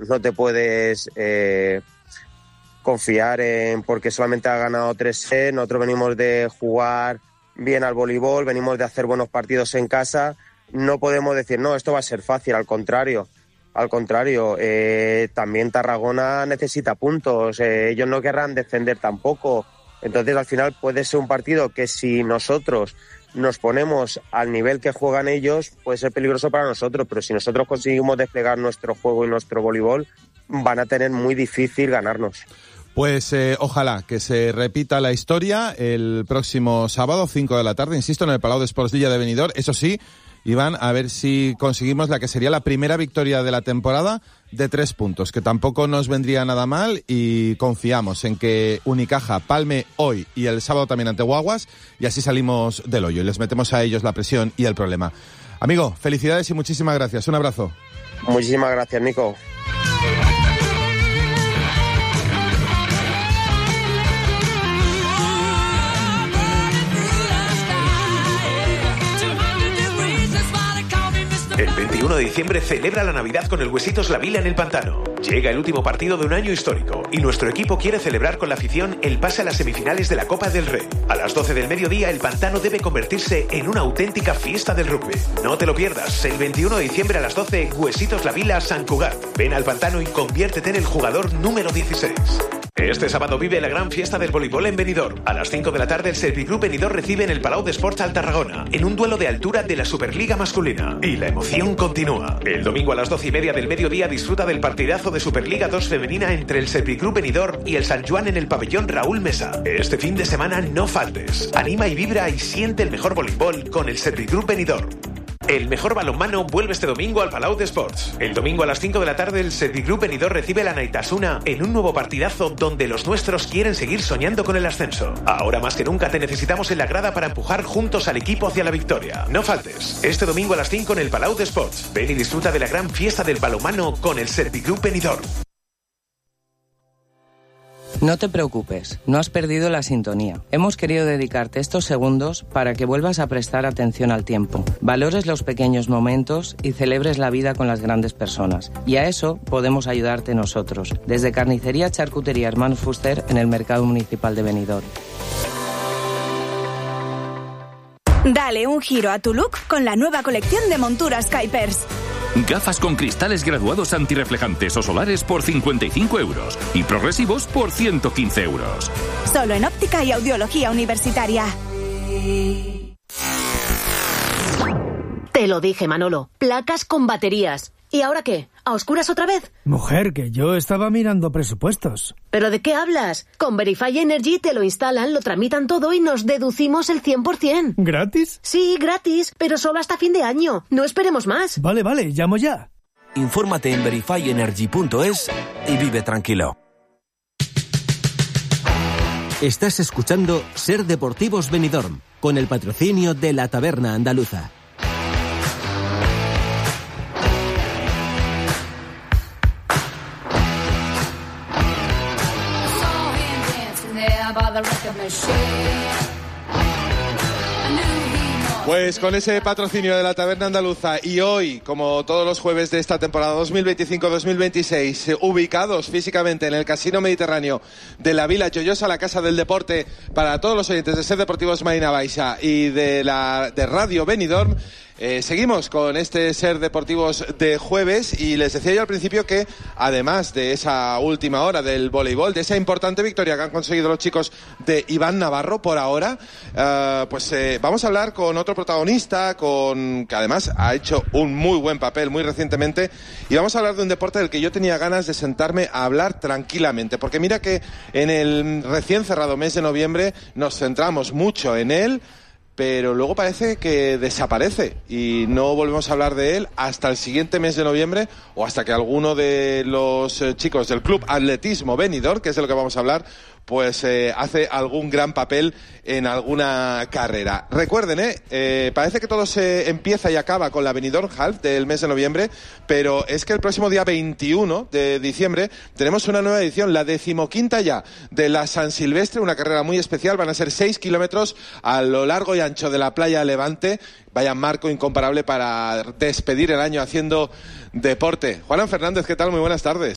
no te puedes confiar en porque solamente ha ganado 3-0. Nosotros venimos de jugar bien al voleibol, venimos de hacer buenos partidos en casa. No podemos decir, no, esto va a ser fácil, al contrario, también Tarragona necesita puntos, ellos no querrán defender tampoco, entonces al final puede ser un partido que si nosotros nos ponemos al nivel que juegan ellos, puede ser peligroso para nosotros, pero si nosotros conseguimos desplegar nuestro juego y nuestro voleibol, van a tener muy difícil ganarnos. Pues ojalá que se repita la historia el próximo sábado, 5 de la tarde, insisto, en el Palau d'Esports Villa de Benidorm. Eso sí, Iván, a ver si conseguimos la que sería la primera victoria de la temporada de 3 puntos, que tampoco nos vendría nada mal, y confiamos en que Unicaja palme hoy y el sábado también ante Guaguas, y así salimos del hoyo y les metemos a ellos la presión y el problema. Amigo, felicidades y muchísimas gracias. Un abrazo. Muchísimas gracias, Nico. El 21 de diciembre celebra la Navidad con el Huesitos La Vila en el Pantano. Llega el último partido de un año histórico y nuestro equipo quiere celebrar con la afición el pase a las semifinales de la Copa del Rey. A las 12 del mediodía el Pantano debe convertirse en una auténtica fiesta del rugby. No te lo pierdas, el 21 de diciembre a las 12, Huesitos La Vila, Sant Cugat. Ven al Pantano y conviértete en el jugador número 16. Este sábado vive la gran fiesta del voleibol en Benidorm. A las 5 de la tarde el Serviclub Benidorm recibe en el Palau d'Esports al Tarragona, en un duelo de altura de la Superliga masculina. Y la emoción continúa. El domingo a las 12:30 del mediodía disfruta del partidazo de Superliga 2 femenina entre el Serviclub Benidorm y el Sant Joan en el pabellón Raúl Mesa. Este fin de semana no faltes. Anima y vibra y siente el mejor voleibol con el Serviclub Benidorm. El mejor balonmano vuelve este domingo al Palau d'Esports. El domingo a las 5 de la tarde el Serviclub Benidorm recibe la Naitasuna en un nuevo partidazo donde los nuestros quieren seguir soñando con el ascenso. Ahora más que nunca te necesitamos en la grada para empujar juntos al equipo hacia la victoria. No faltes. Este domingo a las 5 en el Palau d'Esports. Ven y disfruta de la gran fiesta del balonmano con el Serviclub Benidorm. No te preocupes, no has perdido la sintonía. Hemos querido dedicarte estos segundos para que vuelvas a prestar atención al tiempo, valores los pequeños momentos y celebres la vida con las grandes personas. Y a eso podemos ayudarte nosotros, desde Carnicería Charcutería Hermanos Fuster en el Mercado Municipal de Benidorm. Dale un giro a tu look con la nueva colección de monturas Kuipers. Gafas con cristales graduados antirreflejantes o solares por 55 euros y progresivos por 115 euros. Solo en Óptica y Audiología Universitaria. Te lo dije, Manolo. Placas con baterías. ¿Y ahora qué? ¿A oscuras otra vez? Mujer, que yo estaba mirando presupuestos. ¿Pero de qué hablas? Con Verify Energy te lo instalan, lo tramitan todo y nos deducimos el 100%. ¿Gratis? Sí, gratis, pero solo hasta fin de año. No esperemos más. Vale, llamo ya. Infórmate en verifyenergy.es y vive tranquilo. Estás escuchando Ser Deportivos Benidorm, con el patrocinio de la Taberna Andaluza. Pues con ese patrocinio de la Taberna Andaluza y hoy, como todos los jueves de esta temporada 2025-2026, ubicados físicamente en el Casino Mediterráneo de la Vila Joyosa, la Casa del Deporte, para todos los oyentes de Ser Deportivos Marina Baixa y de Radio Benidorm, seguimos con este Ser Deportivos de jueves y les decía yo al principio que además de esa última hora del voleibol, de esa importante victoria que han conseguido los chicos de Iván Navarro por ahora, vamos a hablar con otro protagonista que además ha hecho un muy buen papel muy recientemente, y vamos a hablar de un deporte del que yo tenía ganas de sentarme a hablar tranquilamente, porque mira que en el recién cerrado mes de noviembre nos centramos mucho en él, pero luego parece que desaparece y no volvemos a hablar de él hasta el siguiente mes de noviembre o hasta que alguno de los chicos del Club Atletismo Benidorm, que es de lo que vamos a hablar, pues hace algún gran papel en alguna carrera. Recuerden, parece que todo se empieza y acaba con la Benidorm Half del mes de noviembre, pero es que el próximo día 21 de diciembre tenemos una nueva edición, la 15ª ya, de la San Silvestre, una carrera muy especial. Van a ser 6 kilómetros a lo largo y ancho de la playa Levante. Vaya marco incomparable para despedir el año haciendo deporte. Juan Fernández, ¿qué tal? Muy buenas tardes.